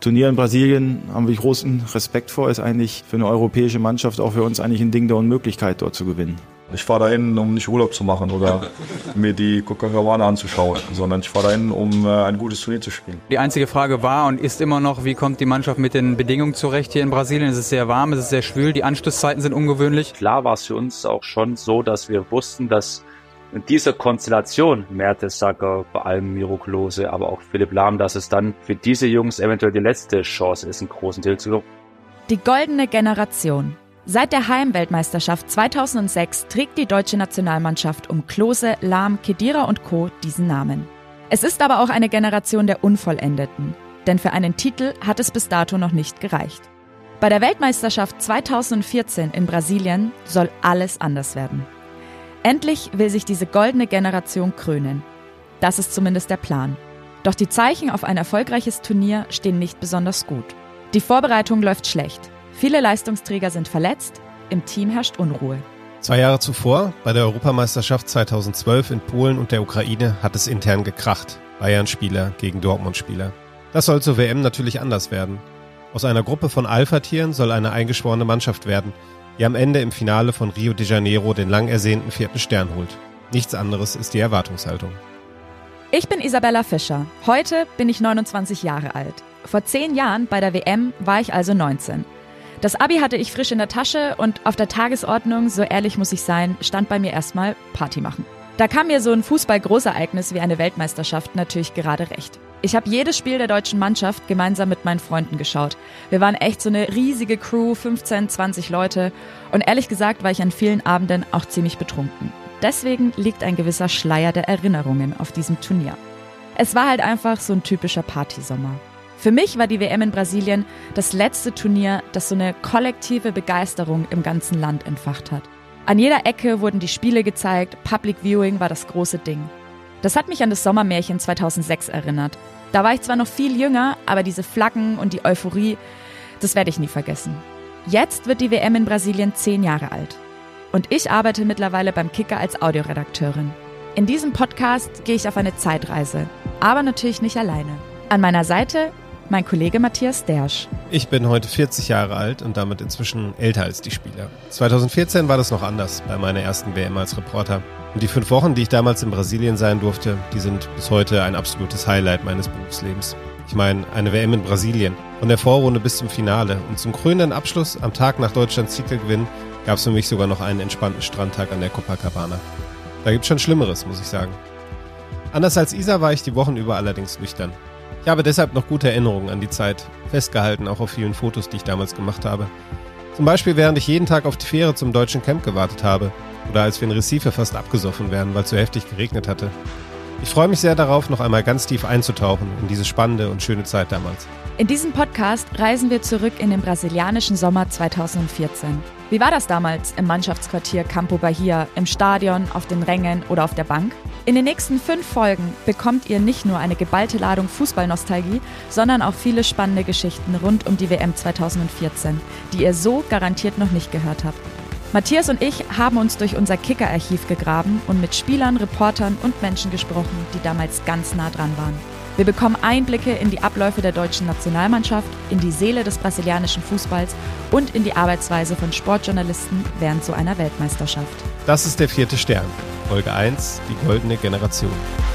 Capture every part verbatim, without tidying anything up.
Turnier in Brasilien haben wir großen Respekt vor, ist eigentlich für eine europäische Mannschaft auch für uns eigentlich ein Ding der Unmöglichkeit, dort zu gewinnen. Ich fahre dahin, um nicht Urlaub zu machen oder mir die Copacabana anzuschauen, sondern ich fahre dahin, um ein gutes Turnier zu spielen. Die einzige Frage war und ist immer noch, wie kommt die Mannschaft mit den Bedingungen zurecht hier in Brasilien? Es ist sehr warm, es ist sehr schwül, die Anschlusszeiten sind ungewöhnlich. Klar war es für uns auch schon so, dass wir wussten, dass in dieser Konstellation Mertesacker, vor allem Miro Klose, aber auch Philipp Lahm, dass es dann für diese Jungs eventuell die letzte Chance ist, einen großen Titel zu gewinnen. Die goldene Generation. Seit der Heimweltmeisterschaft zweitausendsechs trägt die deutsche Nationalmannschaft um Klose, Lahm, Khedira und Co. diesen Namen. Es ist aber auch eine Generation der Unvollendeten, denn für einen Titel hat es bis dato noch nicht gereicht. Bei der Weltmeisterschaft zweitausendvierzehn in Brasilien soll alles anders werden. Endlich will sich diese goldene Generation krönen. Das ist zumindest der Plan. Doch die Zeichen auf ein erfolgreiches Turnier stehen nicht besonders gut. Die Vorbereitung läuft schlecht. Viele Leistungsträger sind verletzt, im Team herrscht Unruhe. Zwei Jahre zuvor, bei der Europameisterschaft zweitausendzwölf in Polen und der Ukraine, hat es intern gekracht. Bayern-Spieler gegen Dortmund-Spieler. Das soll zur W M natürlich anders werden. Aus einer Gruppe von Alpha-Tieren soll eine eingeschworene Mannschaft werden, die am Ende im Finale von Rio de Janeiro den lang ersehnten vierten Stern holt. Nichts anderes ist die Erwartungshaltung. Ich bin Isabella Fischer. Heute bin ich neunundzwanzig Jahre alt. Vor zehn Jahren bei der W M war ich also neunzehn. Das Abi hatte ich frisch in der Tasche und auf der Tagesordnung, so ehrlich muss ich sein, stand bei mir erstmal Party machen. Da kam mir so ein Fußball-Großereignis wie eine Weltmeisterschaft natürlich gerade recht. Ich habe jedes Spiel der deutschen Mannschaft gemeinsam mit meinen Freunden geschaut. Wir waren echt so eine riesige Crew, fünfzehn, zwanzig Leute. Und ehrlich gesagt war ich an vielen Abenden auch ziemlich betrunken. Deswegen liegt ein gewisser Schleier der Erinnerungen auf diesem Turnier. Es war halt einfach so ein typischer Partysommer. Für mich war die W M in Brasilien das letzte Turnier, das so eine kollektive Begeisterung im ganzen Land entfacht hat. An jeder Ecke wurden die Spiele gezeigt, Public Viewing war das große Ding. Das hat mich an das Sommermärchen zweitausendsechs erinnert. Da war ich zwar noch viel jünger, aber diese Flaggen und die Euphorie, das werde ich nie vergessen. Jetzt wird die W M in Brasilien zehn Jahre alt. Und ich arbeite mittlerweile beim Kicker als Audioredakteurin. In diesem Podcast gehe ich auf eine Zeitreise, aber natürlich nicht alleine. An meiner Seite mein Kollege Matthias Dersch. Ich bin heute vierzig Jahre alt und damit inzwischen älter als die Spieler. zweitausendvierzehn war das noch anders bei meiner ersten W M als Reporter. Und die fünf Wochen, die ich damals in Brasilien sein durfte, die sind bis heute ein absolutes Highlight meines Berufslebens. Ich meine, eine W M in Brasilien. Von der Vorrunde bis zum Finale. Und zum krönenden Abschluss, am Tag nach Deutschlands Titelgewinn, gab es für mich sogar noch einen entspannten Strandtag an der Copacabana. Da gibt's schon Schlimmeres, muss ich sagen. Anders als Isa war ich die Wochen über allerdings nüchtern. Ich habe deshalb noch gute Erinnerungen an die Zeit, festgehalten auch auf vielen Fotos, die ich damals gemacht habe. Zum Beispiel während ich jeden Tag auf die Fähre zum deutschen Camp gewartet habe oder als wir in Recife fast abgesoffen wären, weil es so heftig geregnet hatte. Ich freue mich sehr darauf, noch einmal ganz tief einzutauchen in diese spannende und schöne Zeit damals. In diesem Podcast reisen wir zurück in den brasilianischen Sommer zweitausendvierzehn. Wie war das damals im Mannschaftsquartier Campo Bahia, im Stadion, auf den Rängen oder auf der Bank? In den nächsten fünf Folgen bekommt ihr nicht nur eine geballte Ladung Fußballnostalgie, sondern auch viele spannende Geschichten rund um die W M zweitausendvierzehn, die ihr so garantiert noch nicht gehört habt. Matthias und ich haben uns durch unser Kicker-Archiv gegraben und mit Spielern, Reportern und Menschen gesprochen, die damals ganz nah dran waren. Wir bekommen Einblicke in die Abläufe der deutschen Nationalmannschaft, in die Seele des brasilianischen Fußballs und in die Arbeitsweise von Sportjournalisten während so einer Weltmeisterschaft. Das ist der vierte Stern, Folge eins, die goldene Generation.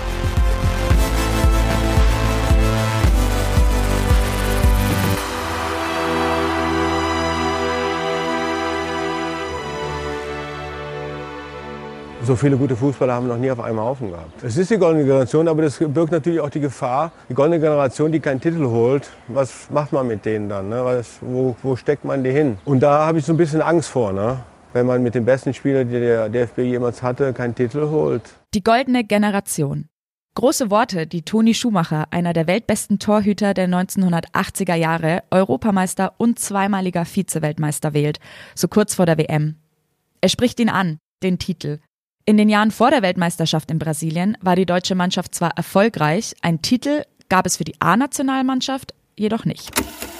So viele gute Fußballer haben wir noch nie auf einem Haufen gehabt. Es ist die goldene Generation, aber das birgt natürlich auch die Gefahr. Die goldene Generation, die keinen Titel holt, was macht man mit denen dann? Ne? Was, wo, wo steckt man die hin? Und da habe ich so ein bisschen Angst vor, ne? Wenn man mit den besten Spielern, die der D F B jemals hatte, keinen Titel holt. Die goldene Generation. Große Worte, die Toni Schumacher, einer der weltbesten Torhüter der neunzehnhundertachtziger Jahre, Europameister und zweimaliger Vize-Weltmeister wählt, so kurz vor der W M. Er spricht ihn an, den Titel. In den Jahren vor der Weltmeisterschaft in Brasilien war die deutsche Mannschaft zwar erfolgreich, einen Titel gab es für die A-Nationalmannschaft jedoch nicht.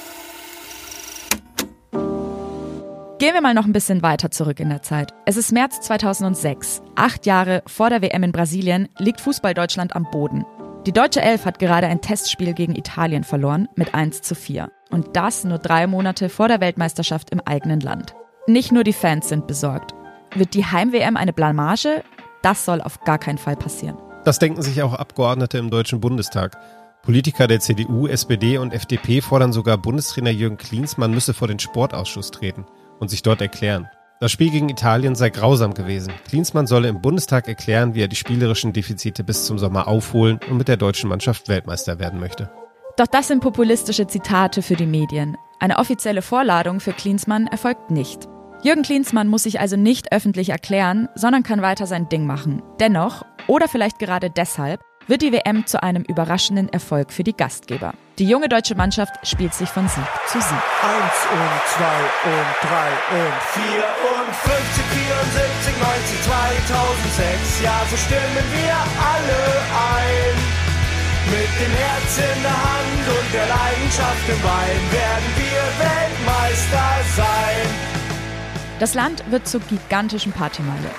Gehen wir mal noch ein bisschen weiter zurück in der Zeit. Es ist März zweitausendsechs. Acht Jahre vor der W M in Brasilien liegt Fußball Deutschland am Boden. Die deutsche Elf hat gerade ein Testspiel gegen Italien verloren mit eins zu vier. Und das nur drei Monate vor der Weltmeisterschaft im eigenen Land. Nicht nur die Fans sind besorgt. Wird die Heim-W M eine Blamage? Das soll auf gar keinen Fall passieren. Das denken sich auch Abgeordnete im Deutschen Bundestag. Politiker der C D U, S P D und F D P fordern sogar, Bundestrainer Jürgen Klinsmann müsse vor den Sportausschuss treten und sich dort erklären. Das Spiel gegen Italien sei grausam gewesen. Klinsmann solle im Bundestag erklären, wie er die spielerischen Defizite bis zum Sommer aufholen und mit der deutschen Mannschaft Weltmeister werden möchte. Doch das sind populistische Zitate für die Medien. Eine offizielle Vorladung für Klinsmann erfolgt nicht. Jürgen Klinsmann muss sich also nicht öffentlich erklären, sondern kann weiter sein Ding machen. Dennoch, oder vielleicht gerade deshalb, wird die W M zu einem überraschenden Erfolg für die Gastgeber. Die junge deutsche Mannschaft spielt sich von Sieg zu Sieg. Eins und zwei und drei und vier und fünfzig, vierundsiebzig, neunzig, zweitausendsechs. Ja, so stimmen wir alle ein. Mit dem Herz in der Hand und der Leidenschaft im Bein werden wir Weltmeister sein. Das Land wird zur gigantischen Partymeile.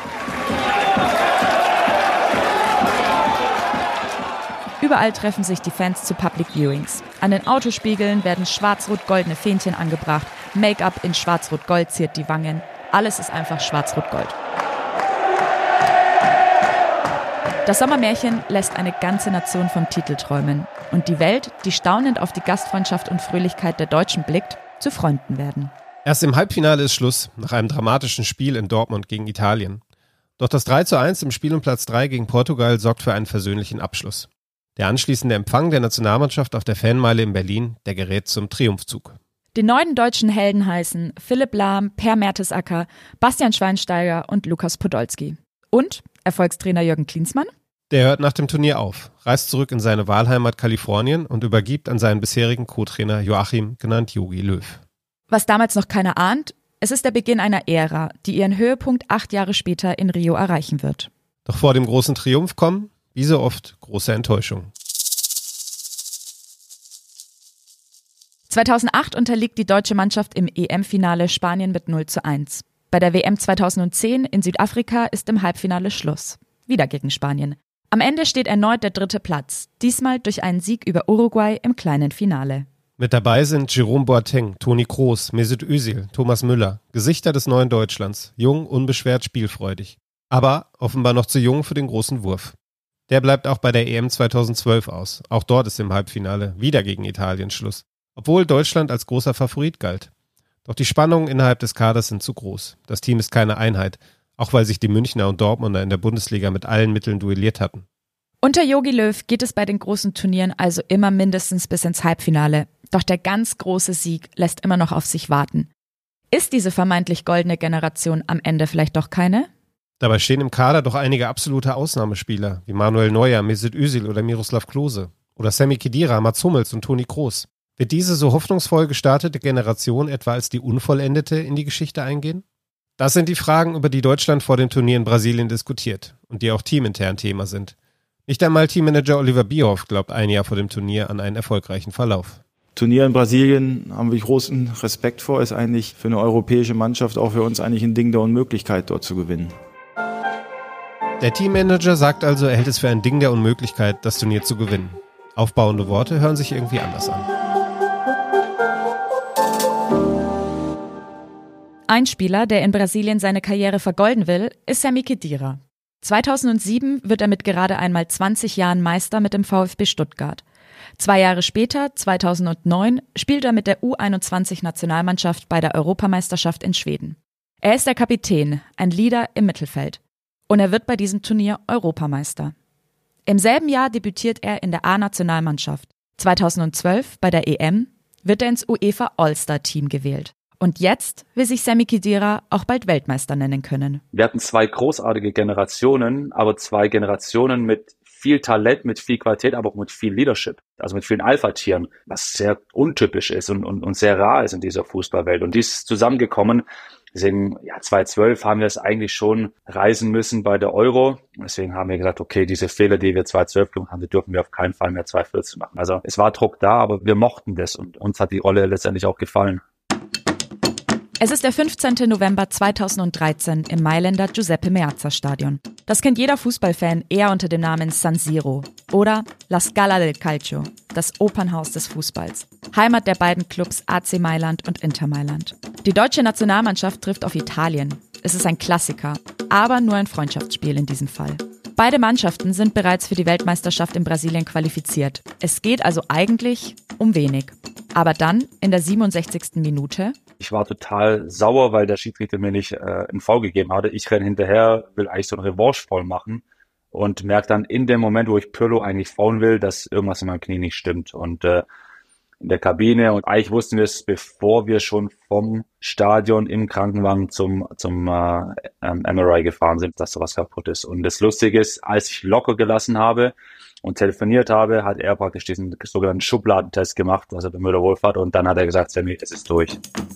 Überall treffen sich die Fans zu Public Viewings. An den Autospiegeln werden schwarz-rot-goldene Fähnchen angebracht, Make-up in schwarz-rot-gold ziert die Wangen. Alles ist einfach schwarz-rot-gold. Das Sommermärchen lässt eine ganze Nation vom Titel träumen. Und die Welt, die staunend auf die Gastfreundschaft und Fröhlichkeit der Deutschen blickt, zu Freunden werden. Erst im Halbfinale ist Schluss, nach einem dramatischen Spiel in Dortmund gegen Italien. Doch das drei zu eins im Spiel um Platz drei gegen Portugal sorgt für einen versöhnlichen Abschluss. Der anschließende Empfang der Nationalmannschaft auf der Fanmeile in Berlin, der gerät zum Triumphzug. Die neuen deutschen Helden heißen Philipp Lahm, Per Mertesacker, Bastian Schweinsteiger und Lukas Podolski. Und Erfolgstrainer Jürgen Klinsmann? Der hört nach dem Turnier auf, reist zurück in seine Wahlheimat Kalifornien und übergibt an seinen bisherigen Co-Trainer Joachim, genannt Jogi Löw. Was damals noch keiner ahnt, es ist der Beginn einer Ära, die ihren Höhepunkt acht Jahre später in Rio erreichen wird. Doch vor dem großen Triumph kommen, wie so oft, große Enttäuschungen. zweitausendacht unterliegt die deutsche Mannschaft im E M-Finale Spanien mit null zu eins. Bei der W M zweitausendzehn in Südafrika ist im Halbfinale Schluss. Wieder gegen Spanien. Am Ende steht erneut der dritte Platz, diesmal durch einen Sieg über Uruguay im kleinen Finale. Mit dabei sind Jerome Boateng, Toni Kroos, Mesut Özil, Thomas Müller, Gesichter des neuen Deutschlands, jung, unbeschwert, spielfreudig. Aber offenbar noch zu jung für den großen Wurf. Der bleibt auch bei der E M zweitausendzwölf aus. Auch dort ist im Halbfinale wieder gegen Italien Schluss. Obwohl Deutschland als großer Favorit galt. Doch die Spannungen innerhalb des Kaders sind zu groß. Das Team ist keine Einheit, auch weil sich die Münchner und Dortmunder in der Bundesliga mit allen Mitteln duelliert hatten. Unter Jogi Löw geht es bei den großen Turnieren also immer mindestens bis ins Halbfinale. Doch der ganz große Sieg lässt immer noch auf sich warten. Ist diese vermeintlich goldene Generation am Ende vielleicht doch keine? Dabei stehen im Kader doch einige absolute Ausnahmespieler, wie Manuel Neuer, Mesut Özil oder Miroslav Klose. Oder Sami Khedira, Mats Hummels und Toni Kroos. Wird diese so hoffnungsvoll gestartete Generation etwa als die unvollendete in die Geschichte eingehen? Das sind die Fragen, über die Deutschland vor dem Turnier in Brasilien diskutiert und die auch teamintern Thema sind. Nicht einmal Teammanager Oliver Bierhoff glaubt ein Jahr vor dem Turnier an einen erfolgreichen Verlauf. Turnier in Brasilien haben wir großen Respekt vor, ist eigentlich für eine europäische Mannschaft auch für uns eigentlich ein Ding der Unmöglichkeit, dort zu gewinnen. Der Teammanager sagt also, er hält es für ein Ding der Unmöglichkeit, das Turnier zu gewinnen. Aufbauende Worte hören sich irgendwie anders an. Ein Spieler, der in Brasilien seine Karriere vergolden will, ist Sami Khedira. zweitausendsieben wird er mit gerade einmal zwanzig Jahren Meister mit dem VfB Stuttgart. Zwei Jahre später, zweitausendneun, spielt er mit der U einundzwanzig-Nationalmannschaft bei der Europameisterschaft in Schweden. Er ist der Kapitän, ein Leader im Mittelfeld. Und er wird bei diesem Turnier Europameister. Im selben Jahr debütiert er in der A-Nationalmannschaft. zweitausendzwölf, bei der E M, wird er ins UEFA All-Star-Team gewählt. Und jetzt will sich Sami Khedira auch bald Weltmeister nennen können. Wir hatten zwei großartige Generationen, aber zwei Generationen mit viel Talent, mit viel Qualität, aber auch mit viel Leadership, also mit vielen Alpha-Tieren, was sehr untypisch ist und, und, und sehr rar ist in dieser Fußballwelt. Und dies ist zusammengekommen. Deswegen, ja, zweitausendzwölf haben wir es eigentlich schon reisen müssen bei der Euro. Deswegen haben wir gesagt, okay, diese Fehler, die wir zweitausendzwölf gemacht haben, die dürfen wir auf keinen Fall mehr zweitausendvierzehn machen. Also es war Druck da, aber wir mochten das und uns hat die Rolle letztendlich auch gefallen. Es ist der fünfzehnten November zweitausenddreizehn im Mailänder Giuseppe Meazza Stadion. Das kennt jeder Fußballfan eher unter dem Namen San Siro oder La Scala del Calcio, das Opernhaus des Fußballs. Heimat der beiden Clubs A C Mailand und Inter Mailand. Die deutsche Nationalmannschaft trifft auf Italien. Es ist ein Klassiker, aber nur ein Freundschaftsspiel in diesem Fall. Beide Mannschaften sind bereits für die Weltmeisterschaft in Brasilien qualifiziert. Es geht also eigentlich um wenig. Aber dann, in der siebenundsechzigsten Minute... Ich war total sauer, weil der Schiedsrichter mir nicht äh, einen Foul gegeben hatte. Ich renne hinterher, will eigentlich so einen Revanche-Foul machen und merke dann in dem Moment, wo ich Pirlo eigentlich faulen will, dass irgendwas in meinem Knie nicht stimmt. Und äh, in der Kabine, und eigentlich wussten wir es, bevor wir schon vom Stadion im Krankenwagen zum zum äh, M R I gefahren sind, dass sowas kaputt ist. Und das Lustige ist, als ich locker gelassen habe und telefoniert habe, hat er praktisch diesen sogenannten Schubladentest gemacht, also der Müller-Wohlfahrt, und dann hat er gesagt, Sammy, es ist durch.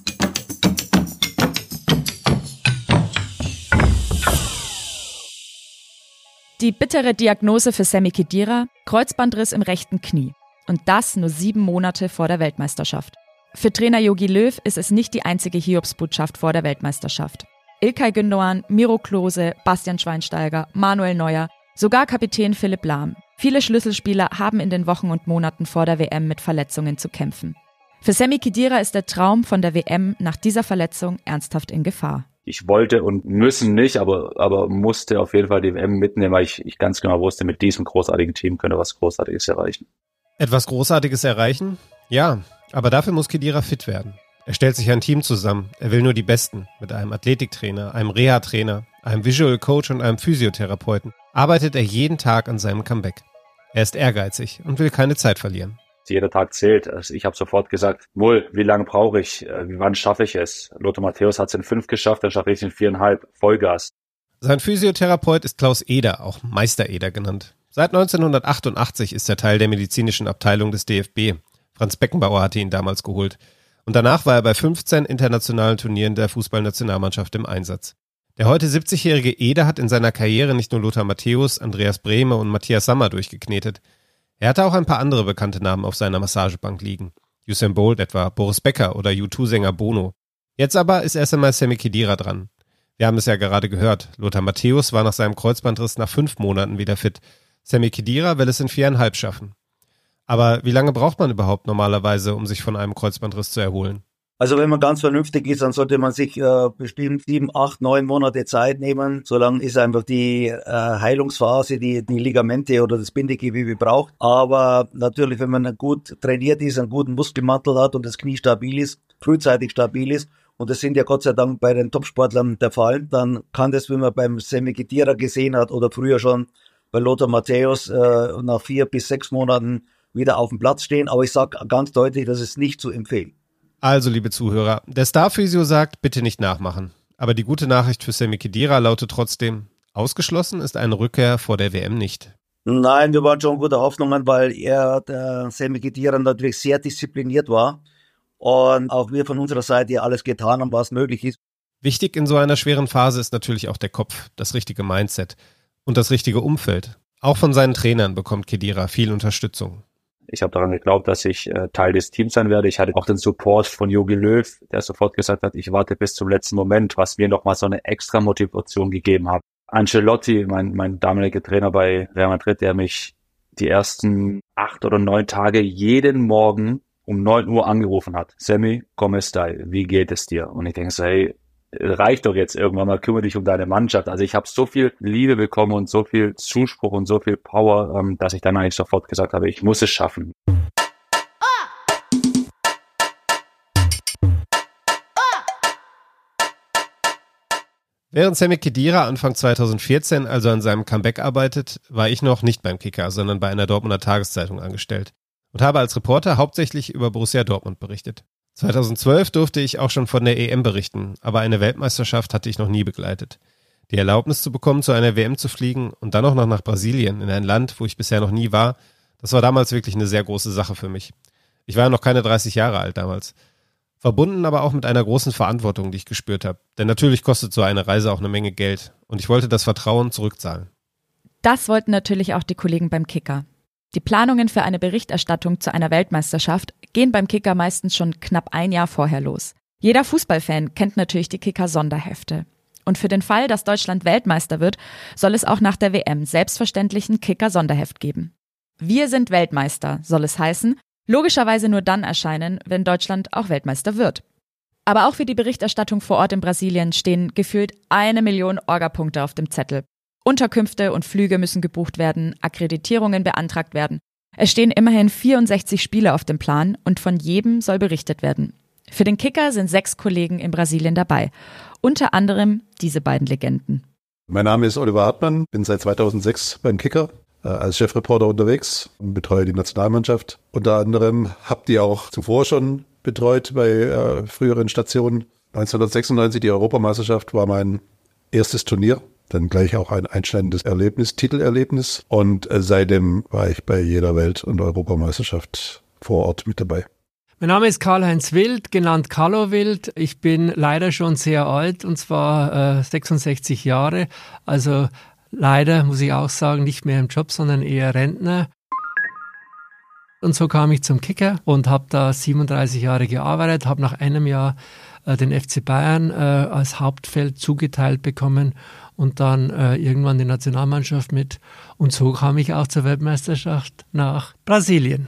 Die bittere Diagnose für Sami Khedira, Kreuzbandriss im rechten Knie. Und das nur sieben Monate vor der Weltmeisterschaft. Für Trainer Jogi Löw ist es nicht die einzige Hiobsbotschaft vor der Weltmeisterschaft. İlkay Gündoğan, Miro Klose, Bastian Schweinsteiger, Manuel Neuer, sogar Kapitän Philipp Lahm. Viele Schlüsselspieler haben in den Wochen und Monaten vor der W M mit Verletzungen zu kämpfen. Für Sami Khedira ist der Traum von der W M nach dieser Verletzung ernsthaft in Gefahr. Ich wollte und müssen nicht, aber aber musste auf jeden Fall die W M mitnehmen, weil ich, ich ganz genau wusste, mit diesem großartigen Team könnte was Großartiges erreichen. Etwas Großartiges erreichen? Ja, aber dafür muss Khedira fit werden. Er stellt sich ein Team zusammen. Er will nur die Besten. Mit einem Athletiktrainer, einem Reha-Trainer, einem Visual Coach und einem Physiotherapeuten arbeitet er jeden Tag an seinem Comeback. Er ist ehrgeizig und will keine Zeit verlieren. Jeder Tag zählt. Also ich habe sofort gesagt, Mull, wie lange brauche ich? Wie wann schaffe ich es? Lothar Matthäus hat es in fünf geschafft, dann schaffe ich es in viereinhalb. Vollgas. Sein Physiotherapeut ist Klaus Eder, auch Meister Eder genannt. Seit neunzehnhundertachtundachtzig ist er Teil der medizinischen Abteilung des D F B. Franz Beckenbauer hatte ihn damals geholt. Und danach war er bei fünfzehn internationalen Turnieren der Fußballnationalmannschaft im Einsatz. Der heute siebzigjährige Eder hat in seiner Karriere nicht nur Lothar Matthäus, Andreas Brehme und Matthias Sammer durchgeknetet. Er hatte auch ein paar andere bekannte Namen auf seiner Massagebank liegen. Usain Bolt etwa, Boris Becker oder U zwei Sänger Bono. Jetzt aber ist erst einmal Sami Khedira dran. Wir haben es ja gerade gehört. Lothar Matthäus war nach seinem Kreuzbandriss nach fünf Monaten wieder fit. Sami Khedira will es in viereinhalb schaffen. Aber wie lange braucht man überhaupt normalerweise, um sich von einem Kreuzbandriss zu erholen? Also wenn man ganz vernünftig ist, dann sollte man sich äh, bestimmt sieben, acht, neun Monate Zeit nehmen. Solange ist einfach die äh, Heilungsphase, die die Ligamente oder das Bindegewebe braucht. Aber natürlich, wenn man gut trainiert ist, einen guten Muskelmantel hat und das Knie stabil ist, frühzeitig stabil ist, und das sind ja Gott sei Dank bei den Topsportlern der Fall, dann kann das, wie man beim Sami Khedira gesehen hat oder früher schon bei Lothar Matthäus, äh, nach vier bis sechs Monaten wieder auf dem Platz stehen. Aber ich sage ganz deutlich, das ist nicht zu empfehlen. Also, liebe Zuhörer, der Star-Physio sagt, bitte nicht nachmachen. Aber die gute Nachricht für Sami Khedira lautet trotzdem, ausgeschlossen ist eine Rückkehr vor der W M nicht. Nein, wir waren schon gute Hoffnungen, weil er, der Sami Khedira, natürlich sehr diszipliniert war. Und auch wir von unserer Seite alles getan haben, was möglich ist. Wichtig in so einer schweren Phase ist natürlich auch der Kopf, das richtige Mindset und das richtige Umfeld. Auch von seinen Trainern bekommt Khedira viel Unterstützung. Ich habe daran geglaubt, dass ich äh, Teil des Teams sein werde. Ich hatte auch den Support von Jogi Löw, der sofort gesagt hat, ich warte bis zum letzten Moment, was mir nochmal so eine extra Motivation gegeben hat. Ancelotti, mein, mein damaliger Trainer bei Real Madrid, der mich die ersten acht oder neun Tage jeden Morgen um neun Uhr angerufen hat. Sammy, come stai? Wie geht es dir? Und ich denke so, hey, reicht doch jetzt irgendwann mal, kümmere dich um deine Mannschaft. Also ich habe so viel Liebe bekommen und so viel Zuspruch und so viel Power, ähm, dass ich dann eigentlich sofort gesagt habe, ich muss es schaffen. Während Sami Khedira Anfang zweitausendvierzehn also an seinem Comeback arbeitet, war ich noch nicht beim Kicker, sondern bei einer Dortmunder Tageszeitung angestellt und habe als Reporter hauptsächlich über Borussia Dortmund berichtet. zweitausendzwölf durfte ich auch schon von der E M berichten, aber eine Weltmeisterschaft hatte ich noch nie begleitet. Die Erlaubnis zu bekommen, zu einer W M zu fliegen und dann auch noch nach Brasilien, in ein Land, wo ich bisher noch nie war, das war damals wirklich eine sehr große Sache für mich. Ich war ja noch keine dreißig Jahre alt damals. Verbunden aber auch mit einer großen Verantwortung, die ich gespürt habe. Denn natürlich kostet so eine Reise auch eine Menge Geld. Und ich wollte das Vertrauen zurückzahlen. Das wollten natürlich auch die Kollegen beim Kicker. Die Planungen für eine Berichterstattung zu einer Weltmeisterschaft gehen beim Kicker meistens schon knapp ein Jahr vorher los. Jeder Fußballfan kennt natürlich die Kicker-Sonderhefte. Und für den Fall, dass Deutschland Weltmeister wird, soll es auch nach der W M selbstverständlich ein Kicker-Sonderheft geben. Wir sind Weltmeister, soll es heißen, logischerweise nur dann erscheinen, wenn Deutschland auch Weltmeister wird. Aber auch für die Berichterstattung vor Ort in Brasilien stehen gefühlt eine Million Orga-Punkte auf dem Zettel. Unterkünfte und Flüge müssen gebucht werden, Akkreditierungen beantragt werden. Es stehen immerhin vierundsechzig Spiele auf dem Plan und von jedem soll berichtet werden. Für den Kicker sind sechs Kollegen in Brasilien dabei. Unter anderem diese beiden Legenden. Mein Name ist Oliver Hartmann, bin seit zweitausendsechs beim Kicker äh, als Chefreporter unterwegs und betreue die Nationalmannschaft. Unter anderem habt ihr auch zuvor schon betreut bei äh, früheren Stationen. neunzehnhundertsechsundneunzig, die Europameisterschaft, war mein erstes Turnier. Dann gleich auch ein einschneidendes Erlebnis, Titelerlebnis. Und äh, seitdem war ich bei jeder Welt- und Europameisterschaft vor Ort mit dabei. Mein Name ist Karl-Heinz Wild, genannt Carlo Wild. Ich bin leider schon sehr alt, und zwar äh, sechsundsechzig Jahre. Also leider, muss ich auch sagen, nicht mehr im Job, sondern eher Rentner. Und so kam ich zum Kicker und habe da siebenunddreißig Jahre gearbeitet, habe nach einem Jahr äh, den F C Bayern äh, als Hauptfeld zugeteilt bekommen und dann äh, irgendwann die Nationalmannschaft mit. Und so kam ich auch zur Weltmeisterschaft nach Brasilien.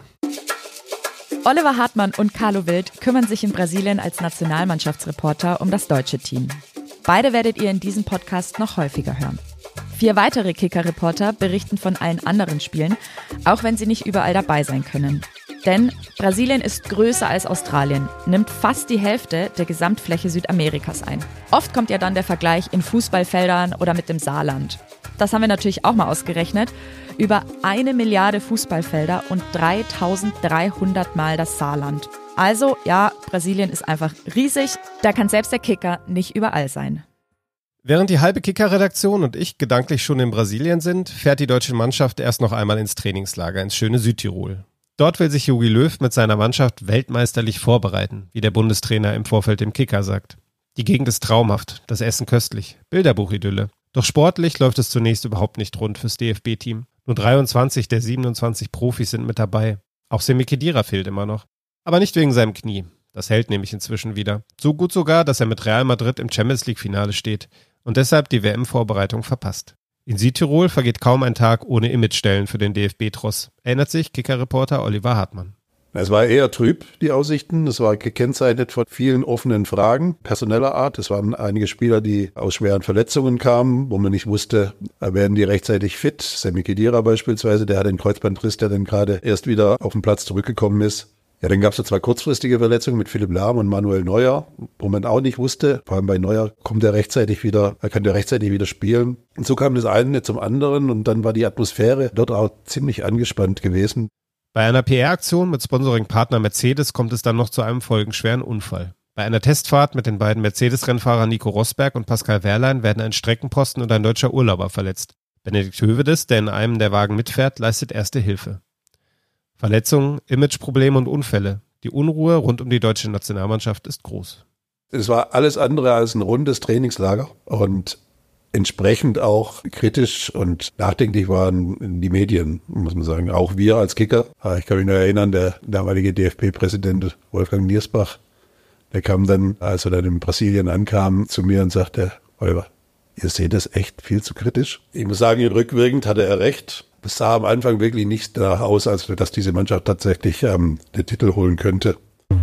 Oliver Hartmann und Carlo Wild kümmern sich in Brasilien als Nationalmannschaftsreporter um das deutsche Team. Beide werdet ihr in diesem Podcast noch häufiger hören. Vier weitere Kicker-Reporter berichten von allen anderen Spielen, auch wenn sie nicht überall dabei sein können. Denn Brasilien ist größer als Australien, nimmt fast die Hälfte der Gesamtfläche Südamerikas ein. Oft kommt ja dann der Vergleich in Fußballfeldern oder mit dem Saarland. Das haben wir natürlich auch mal ausgerechnet. Über eine Milliarde Fußballfelder und dreitausenddreihundert Mal das Saarland. Also ja, Brasilien ist einfach riesig, da kann selbst der Kicker nicht überall sein. Während die halbe Kicker-Redaktion und ich gedanklich schon in Brasilien sind, fährt die deutsche Mannschaft erst noch einmal ins Trainingslager, ins schöne Südtirol. Dort will sich Jogi Löw mit seiner Mannschaft weltmeisterlich vorbereiten, wie der Bundestrainer im Vorfeld dem Kicker sagt. Die Gegend ist traumhaft, das Essen köstlich, Bilderbuchidylle. Doch sportlich läuft es zunächst überhaupt nicht rund fürs D F B-Team. Nur dreiundzwanzig der siebenundzwanzig Profis sind mit dabei. Auch Semi Khedira fehlt immer noch. Aber nicht wegen seinem Knie. Das hält nämlich inzwischen wieder. So gut sogar, dass er mit Real Madrid im Champions-League-Finale steht und deshalb die W M-Vorbereitung verpasst. In Südtirol vergeht kaum ein Tag ohne Imagestellen für den D F B-Tross, erinnert sich Kicker-Reporter Oliver Hartmann. Es war eher trüb, die Aussichten. Es war gekennzeichnet von vielen offenen Fragen personeller Art. Es waren einige Spieler, die aus schweren Verletzungen kamen, wo man nicht wusste, werden die rechtzeitig fit. Semi Khedira beispielsweise, der hat den Kreuzbandriss, der dann gerade erst wieder auf den Platz zurückgekommen ist. Ja, dann gab es so zwei kurzfristige Verletzungen mit Philipp Lahm und Manuel Neuer, wo man auch nicht wusste, vor allem bei Neuer, kommt er rechtzeitig wieder, er kann der rechtzeitig wieder spielen. Und so kam das eine zum anderen und dann war die Atmosphäre dort auch ziemlich angespannt gewesen. Bei einer P R-Aktion mit Sponsoring-Partner Mercedes kommt es dann noch zu einem folgenschweren Unfall. Bei einer Testfahrt mit den beiden Mercedes-Rennfahrern Nico Rosberg und Pascal Wehrlein werden ein Streckenposten und ein deutscher Urlauber verletzt. Benedikt Hövedes, der in einem der Wagen mitfährt, leistet erste Hilfe. Verletzungen, Imageprobleme und Unfälle. Die Unruhe rund um die deutsche Nationalmannschaft ist groß. Es war alles andere als ein rundes Trainingslager und entsprechend auch kritisch und nachdenklich waren die Medien, muss man sagen. Auch wir als Kicker. Ich kann mich noch erinnern, der damalige D F B-Präsident Wolfgang Niersbach, der kam dann, als er dann in Brasilien ankam, zu mir und sagte, Oliver, ihr seht das echt viel zu kritisch. Ich muss sagen, rückwirkend hatte er recht. Es sah am Anfang wirklich nicht danach aus, als dass diese Mannschaft tatsächlich ähm, den Titel holen könnte.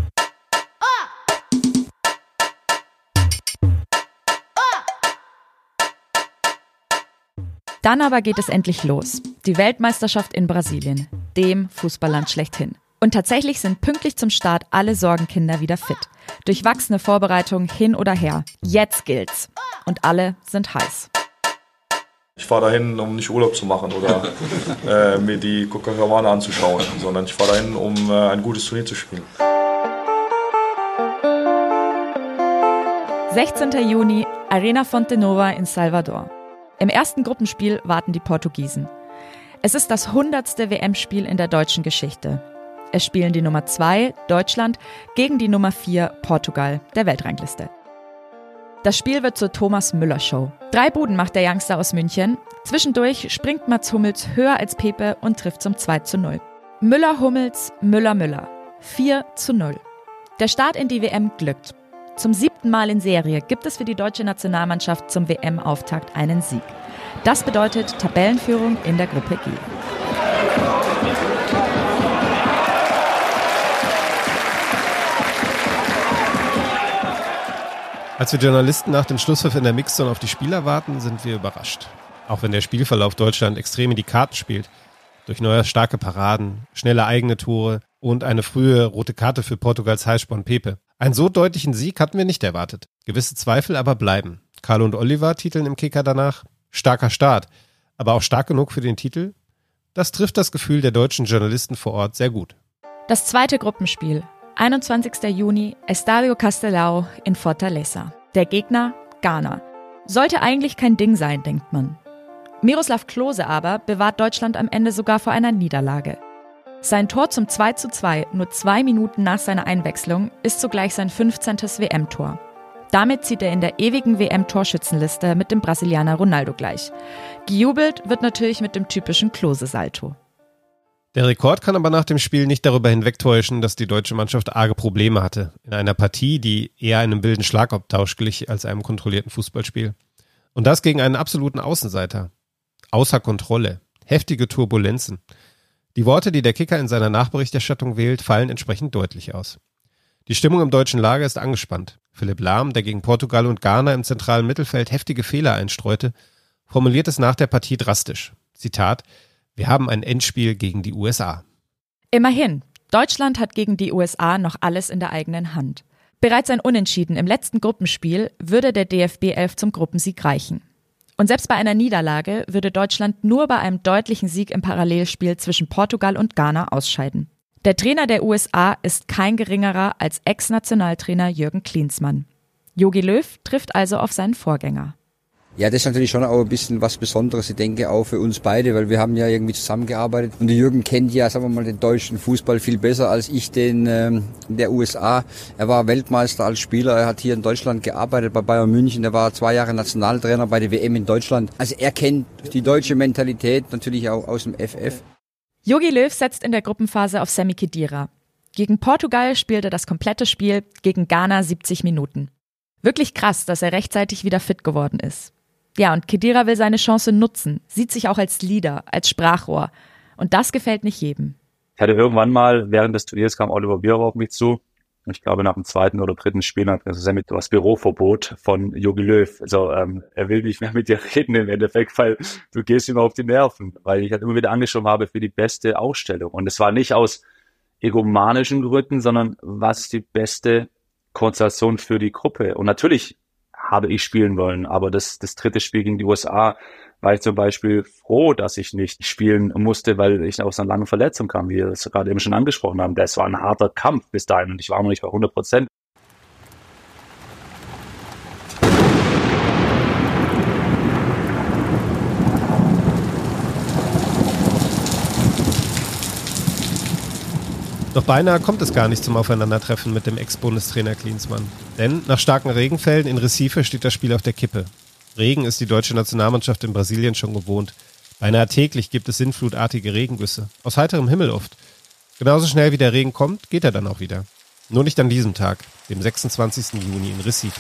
Dann aber geht es endlich los. Die Weltmeisterschaft in Brasilien, dem Fußballland schlechthin. Und tatsächlich sind pünktlich zum Start alle Sorgenkinder wieder fit. Durchwachsene Vorbereitungen hin oder her. Jetzt gilt's. Und alle sind heiß. Ich fahre dahin, um nicht Urlaub zu machen oder äh, mir die Copacabana anzuschauen, sondern ich fahre dahin, um äh, ein gutes Turnier zu spielen. sechzehnten Juni, Arena Fonte Nova in Salvador. Im ersten Gruppenspiel warten die Portugiesen. Es ist das hundertste W M-Spiel in der deutschen Geschichte. Es spielen die Nummer zwei, Deutschland, gegen die Nummer vier, Portugal, der Weltrangliste. Das Spiel wird zur Thomas Müller-Show. Drei Buden macht der Youngster aus München. Zwischendurch springt Mats Hummels höher als Pepe und trifft zum zwei zu null. Müller-Hummels, Müller-Müller. vier zu null. Der Start in die W M glückt. Zum siebten Mal in Serie gibt es für die deutsche Nationalmannschaft zum W M-Auftakt einen Sieg. Das bedeutet Tabellenführung in der Gruppe G. Als wir Journalisten nach dem Schlusspfiff in der Mixzone auf die Spieler warten, sind wir überrascht. Auch wenn der Spielverlauf Deutschland extrem in die Karten spielt. Durch neue starke Paraden, schnelle eigene Tore und eine frühe rote Karte für Portugals Heißsporn Pepe. Einen so deutlichen Sieg hatten wir nicht erwartet. Gewisse Zweifel aber bleiben. Carlo und Oliver titeln im Kicker danach: starker Start, aber auch stark genug für den Titel? Das trifft das Gefühl der deutschen Journalisten vor Ort sehr gut. Das zweite Gruppenspiel. einundzwanzigster Juni, Estadio Castelao in Fortaleza. Der Gegner Ghana. Sollte eigentlich kein Ding sein, denkt man. Miroslav Klose aber bewahrt Deutschland am Ende sogar vor einer Niederlage. Sein Tor zum zwei zu zwei, nur zwei Minuten nach seiner Einwechslung, ist zugleich sein fünfzehntes W M-Tor. Damit zieht er in der ewigen W M-Torschützenliste mit dem Brasilianer Ronaldo gleich. Gejubelt wird natürlich mit dem typischen Klose-Salto. Der Rekord kann aber nach dem Spiel nicht darüber hinwegtäuschen, dass die deutsche Mannschaft arge Probleme hatte. In einer Partie, die eher einem wilden Schlagabtausch glich als einem kontrollierten Fußballspiel. Und das gegen einen absoluten Außenseiter. Außer Kontrolle. Heftige Turbulenzen. Die Worte, die der Kicker in seiner Nachberichterstattung wählt, fallen entsprechend deutlich aus. Die Stimmung im deutschen Lager ist angespannt. Philipp Lahm, der gegen Portugal und Ghana im zentralen Mittelfeld heftige Fehler einstreute, formuliert es nach der Partie drastisch. Zitat: Wir haben ein Endspiel gegen die U S A. Immerhin, Deutschland hat gegen die U S A noch alles in der eigenen Hand. Bereits ein Unentschieden im letzten Gruppenspiel würde der D F B elf zum Gruppensieg reichen. Und selbst bei einer Niederlage würde Deutschland nur bei einem deutlichen Sieg im Parallelspiel zwischen Portugal und Ghana ausscheiden. Der Trainer der U S A ist kein geringerer als Ex-Nationaltrainer Jürgen Klinsmann. Jogi Löw trifft also auf seinen Vorgänger. Ja, das ist natürlich schon auch ein bisschen was Besonderes, ich denke auch für uns beide, weil wir haben ja irgendwie zusammengearbeitet und der Jürgen kennt ja, sagen wir mal, den deutschen Fußball viel besser als ich den ähm, der U S A. Er war Weltmeister als Spieler, er hat hier in Deutschland gearbeitet bei Bayern München, er war zwei Jahre Nationaltrainer bei der W M in Deutschland. Also er kennt die deutsche Mentalität natürlich auch aus dem F F. Jogi Löw setzt in der Gruppenphase auf Sami Khedira. Gegen Portugal spielt er das komplette Spiel, gegen Ghana siebzig Minuten. Wirklich krass, dass er rechtzeitig wieder fit geworden ist. Ja, und Khedira will seine Chance nutzen, sieht sich auch als Leader, als Sprachrohr. Und das gefällt nicht jedem. Ich hatte irgendwann mal, während des Turniers kam Oliver Bierhoff auf mich zu. Ich glaube, nach dem zweiten oder dritten Spiel hat er gesagt, du hast Büroverbot von Jogi Löw. Also ähm, er will nicht mehr mit dir reden im Endeffekt, weil du gehst ihm auf die Nerven. Weil ich halt immer wieder angeschoben habe für die beste Ausstellung. Und es war nicht aus egomanischen Gründen, sondern was die beste Konstellation für die Gruppe. Und natürlich habe ich spielen wollen, aber das, das dritte Spiel gegen die U S A war ich zum Beispiel froh, dass ich nicht spielen musste, weil ich aus einer langen Verletzung kam, wie wir es gerade eben schon angesprochen haben. Das war ein harter Kampf bis dahin und ich war noch nicht bei hundert Prozent. Doch beinahe kommt es gar nicht zum Aufeinandertreffen mit dem Ex-Bundestrainer Klinsmann. Denn nach starken Regenfällen in Recife steht das Spiel auf der Kippe. Regen ist die deutsche Nationalmannschaft in Brasilien schon gewohnt. Beinahe täglich gibt es sinnflutartige Regengüsse. Aus heiterem Himmel oft. Genauso schnell wie der Regen kommt, geht er dann auch wieder. Nur nicht an diesem Tag, dem sechsundzwanzigsten Juni in Recife.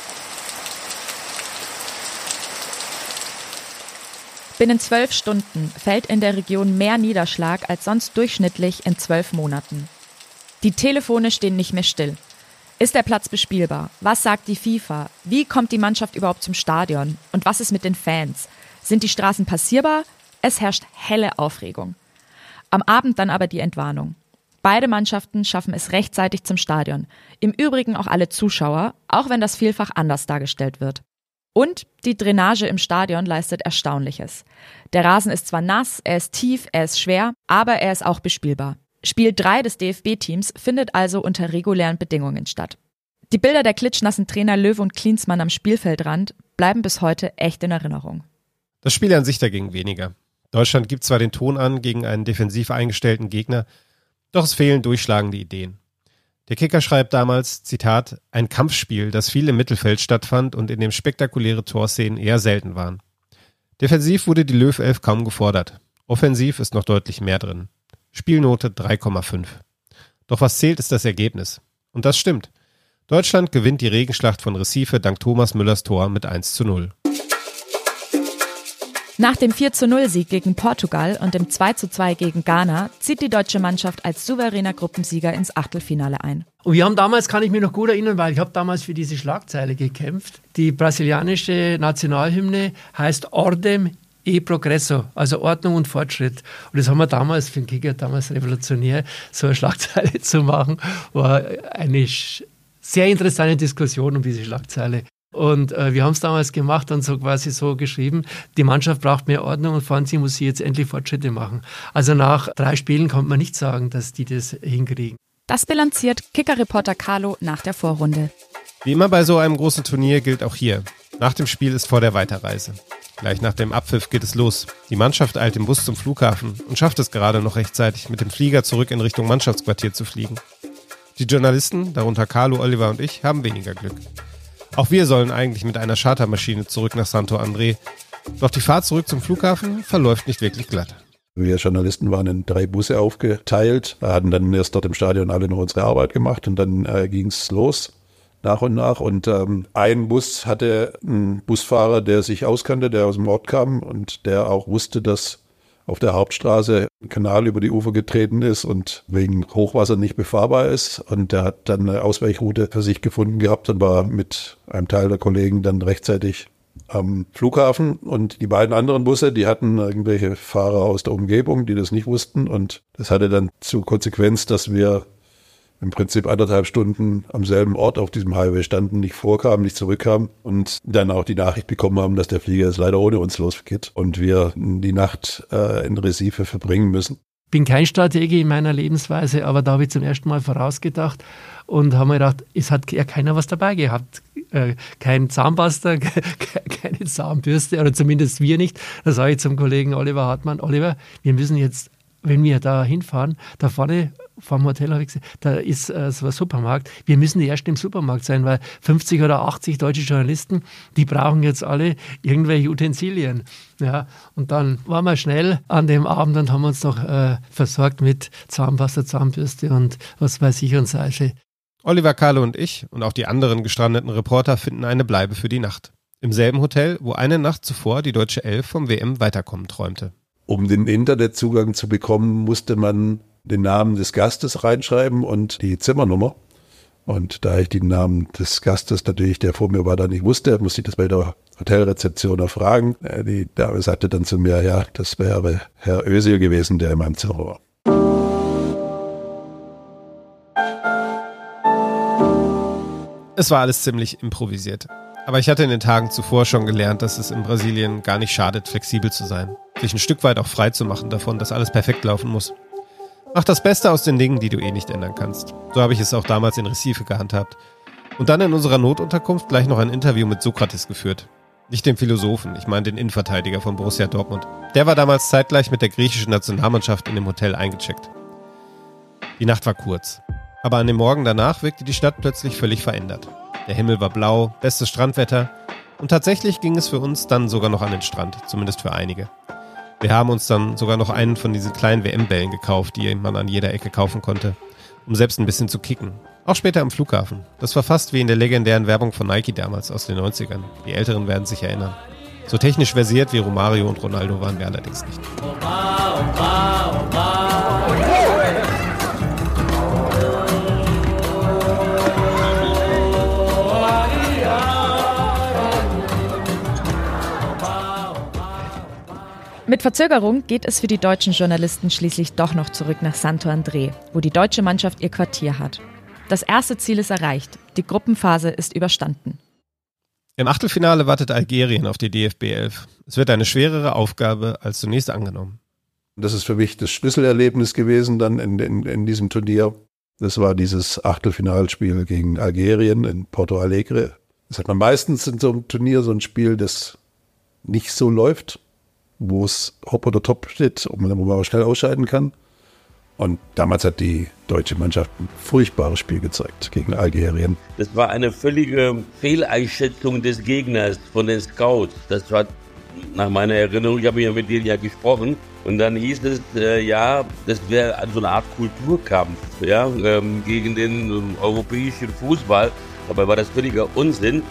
Binnen zwölf Stunden fällt in der Region mehr Niederschlag als sonst durchschnittlich in zwölf Monaten. Die Telefone stehen nicht mehr still. Ist der Platz bespielbar? Was sagt die FIFA? Wie kommt die Mannschaft überhaupt zum Stadion? Und was ist mit den Fans? Sind die Straßen passierbar? Es herrscht helle Aufregung. Am Abend dann aber die Entwarnung. Beide Mannschaften schaffen es rechtzeitig zum Stadion. Im Übrigen auch alle Zuschauer, auch wenn das vielfach anders dargestellt wird. Und die Drainage im Stadion leistet Erstaunliches. Der Rasen ist zwar nass, er ist tief, er ist schwer, aber er ist auch bespielbar. Spiel drei des D F B-Teams findet also unter regulären Bedingungen statt. Die Bilder der klitschnassen Trainer Löw und Klinsmann am Spielfeldrand bleiben bis heute echt in Erinnerung. Das Spiel an sich dagegen weniger. Deutschland gibt zwar den Ton an gegen einen defensiv eingestellten Gegner, doch es fehlen durchschlagende Ideen. Der Kicker schreibt damals, Zitat, ein Kampfspiel, das viel im Mittelfeld stattfand und in dem spektakuläre Torszenen eher selten waren. Defensiv wurde die Löw-Elf kaum gefordert. Offensiv ist noch deutlich mehr drin. Spielnote drei Komma fünf. Doch was zählt, ist das Ergebnis. Und das stimmt. Deutschland gewinnt die Regenschlacht von Recife dank Thomas Müllers Tor mit eins zu null. Nach dem vier zu null Sieg gegen Portugal und dem zwei zu zwei gegen Ghana zieht die deutsche Mannschaft als souveräner Gruppensieger ins Achtelfinale ein. Und wir haben damals, kann ich mich noch gut erinnern, weil ich habe damals für diese Schlagzeile gekämpft. Die brasilianische Nationalhymne heißt Ordem e Progresso, also Ordnung und Fortschritt. Und das haben wir damals, für den Kicker damals revolutionär, so eine Schlagzeile zu machen, war eine sehr interessante Diskussion um diese Schlagzeile. Und äh, wir haben es damals gemacht und so quasi so geschrieben, die Mannschaft braucht mehr Ordnung und Franzi muss sie jetzt endlich Fortschritte machen. Also nach drei Spielen kann man nicht sagen, dass die das hinkriegen. Das bilanziert Kicker-Reporter Carlo nach der Vorrunde. Wie immer bei so einem großen Turnier gilt auch hier: Nach dem Spiel ist vor der Weiterreise. Gleich nach dem Abpfiff geht es los. Die Mannschaft eilt im Bus zum Flughafen und schafft es gerade noch rechtzeitig, mit dem Flieger zurück in Richtung Mannschaftsquartier zu fliegen. Die Journalisten, darunter Carlo, Oliver und ich, haben weniger Glück. Auch wir sollen eigentlich mit einer Chartermaschine zurück nach Santo André. Doch die Fahrt zurück zum Flughafen verläuft nicht wirklich glatt. Wir Journalisten waren in drei Busse aufgeteilt, hatten dann erst dort im Stadion alle noch unsere Arbeit gemacht und dann äh, ging es los, nach und nach. Und ähm, ein Bus hatte einen Busfahrer, der sich auskannte, der aus dem Ort kam und der auch wusste, dass auf der Hauptstraße ein Kanal über die Ufer getreten ist und wegen Hochwasser nicht befahrbar ist. Und der hat dann eine Ausweichroute für sich gefunden gehabt und war mit einem Teil der Kollegen dann rechtzeitig am Flughafen. Und die beiden anderen Busse, die hatten irgendwelche Fahrer aus der Umgebung, die das nicht wussten. Und das hatte dann zur Konsequenz, dass wir im Prinzip anderthalb Stunden am selben Ort auf diesem Highway standen, nicht vorkamen, nicht zurückkamen und dann auch die Nachricht bekommen haben, dass der Flieger jetzt leider ohne uns losgeht und wir die Nacht äh, in Recife verbringen müssen. Ich bin kein Stratege in meiner Lebensweise, aber da habe ich zum ersten Mal vorausgedacht und habe mir gedacht, es hat ja keiner was dabei gehabt. Äh, kein Zahnpasta, keine Zahnbürste oder zumindest wir nicht. Da sage ich zum Kollegen Oliver Hartmann, Oliver, wir müssen jetzt, wenn wir da hinfahren, da vorne vom Hotel habe ich gesehen, da ist äh, so ein Supermarkt. Wir müssen die Ersten im Supermarkt sein, weil fünfzig oder achtzig deutsche Journalisten, die brauchen jetzt alle irgendwelche Utensilien. Ja, und dann waren wir schnell an dem Abend und haben uns noch äh, versorgt mit Zahnpasta, Zahnbürste und was weiß ich und Seife. Oliver, Carlo und ich und auch die anderen gestrandeten Reporter finden eine Bleibe für die Nacht. Im selben Hotel, wo eine Nacht zuvor die deutsche Elf vom W M-Weiterkommen träumte. Um den Internetzugang zu bekommen, musste man den Namen des Gastes reinschreiben und die Zimmernummer. Und da ich den Namen des Gastes natürlich, der vor mir war, da nicht wusste, musste ich das bei der Hotelrezeption erfragen. Die Dame sagte dann zu mir, ja, das wäre Herr Özil gewesen, der in meinem Zimmer war. Es war alles ziemlich improvisiert. Aber ich hatte in den Tagen zuvor schon gelernt, dass es in Brasilien gar nicht schadet, flexibel zu sein. Sich ein Stück weit auch frei zu machen davon, dass alles perfekt laufen muss. Mach das Beste aus den Dingen, die du eh nicht ändern kannst. So habe ich es auch damals in Recife gehandhabt. Und dann in unserer Notunterkunft gleich noch ein Interview mit Sokrates geführt. Nicht den Philosophen, ich meine den Innenverteidiger von Borussia Dortmund. Der war damals zeitgleich mit der griechischen Nationalmannschaft in dem Hotel eingecheckt. Die Nacht war kurz. Aber an dem Morgen danach wirkte die Stadt plötzlich völlig verändert. Der Himmel war blau, bestes Strandwetter. Und tatsächlich ging es für uns dann sogar noch an den Strand, zumindest für einige. Wir haben uns dann sogar noch einen von diesen kleinen W M-Bällen gekauft, die man an jeder Ecke kaufen konnte, um selbst ein bisschen zu kicken. Auch später am Flughafen. Das war fast wie in der legendären Werbung von Nike damals aus den neunzigern. Die Älteren werden sich erinnern. So technisch versiert wie Romario und Ronaldo waren wir allerdings nicht. Opa, opa, opa. Mit Verzögerung geht es für die deutschen Journalisten schließlich doch noch zurück nach Santo André, wo die deutsche Mannschaft ihr Quartier hat. Das erste Ziel ist erreicht. Die Gruppenphase ist überstanden. Im Achtelfinale wartet Algerien auf die D F B elf. Es wird eine schwerere Aufgabe als zunächst angenommen. Das ist für mich das Schlüsselerlebnis gewesen dann in, in, in diesem Turnier. Das war dieses Achtelfinalspiel gegen Algerien in Porto Alegre. Das hat man meistens in so einem Turnier so ein Spiel, das nicht so läuft, wo es hopp oder top steht, wo man auch schnell ausscheiden kann. Und damals hat die deutsche Mannschaft ein furchtbares Spiel gezeigt gegen Algerien. Das war eine völlige Fehleinschätzung des Gegners von den Scouts. Das war nach meiner Erinnerung, ich habe ja mit denen ja gesprochen, und dann hieß es, äh, ja, das wäre so eine Art Kulturkampf, ja, ähm, gegen den ähm, europäischen Fußball. Dabei war das völliger Unsinn.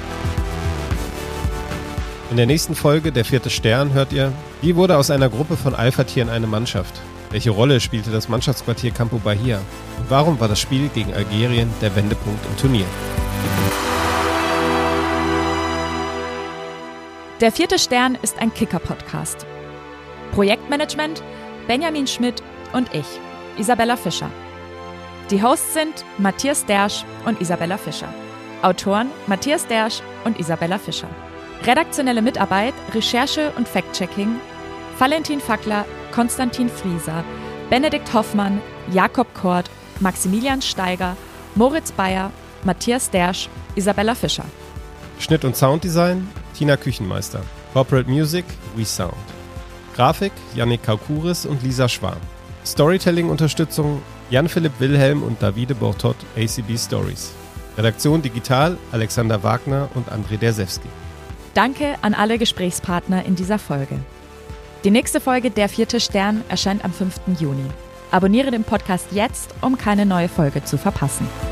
In der nächsten Folge Der vierte Stern hört ihr, wie wurde aus einer Gruppe von Alpha-Tieren eine Mannschaft? Welche Rolle spielte das Mannschaftsquartier Campo Bahia? Und warum war das Spiel gegen Algerien der Wendepunkt im Turnier? Der vierte Stern ist ein Kicker-Podcast. Projektmanagement Benjamin Schmidt und ich, Isabella Fischer. Die Hosts sind Matthias Dersch und Isabella Fischer. Autoren Matthias Dersch und Isabella Fischer. Redaktionelle Mitarbeit, Recherche und Fact-Checking Valentin Fackler, Konstantin Frieser, Benedikt Hoffmann, Jakob Kort, Maximilian Steiger, Moritz Bayer, Matthias Dersch, Isabella Fischer. Schnitt und Sounddesign Tina Küchenmeister. Corporate Music WeSound. Grafik Yannick Kaukuris und Lisa Schwan. Storytelling-Unterstützung Jan-Philipp Wilhelm und Davide Bortot, A C B Stories. Redaktion Digital Alexander Wagner und André Dersewski. Danke an alle Gesprächspartner in dieser Folge. Die nächste Folge Der vierte Stern erscheint am fünften Juni. Abonniere den Podcast jetzt, um keine neue Folge zu verpassen.